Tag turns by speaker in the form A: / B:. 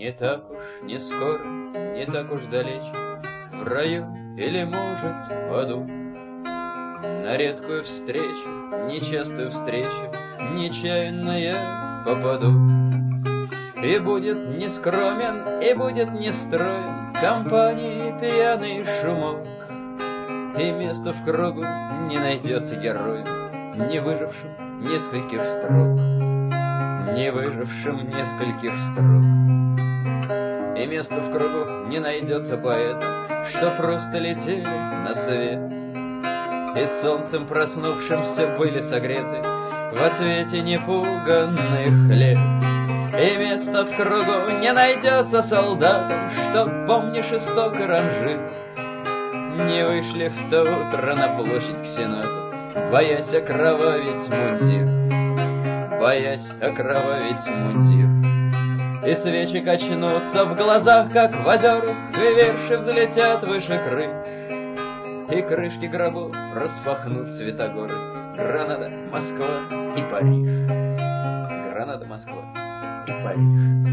A: Не так уж не скоро, не так уж далече, в раю или, может, в аду. На редкую встречу, нечастую встречу, нечаянно я попаду. И будет не скромен, и будет не строен компании пьяный шумок, и место в кругу не найдется герою, не выжившим нескольких строк, не выжившим нескольких строк. И место в кругу не найдется поэтам, что просто летели на свет, и солнцем проснувшимся были согреты в отсвете непуганных лет. И место в кругу не найдется солдатам, что, помнишь, исток ранжир, не вышли в то утро на площадь к Сенату, боясь окровавить мундир, боясь окровавить мундир. И свечи качнутся в глазах, как в озерах, и верши взлетят выше крыш, и крышки гробов распахнут Святогоры. Гранада, Москва и Париж. Гранада, Москва и Париж.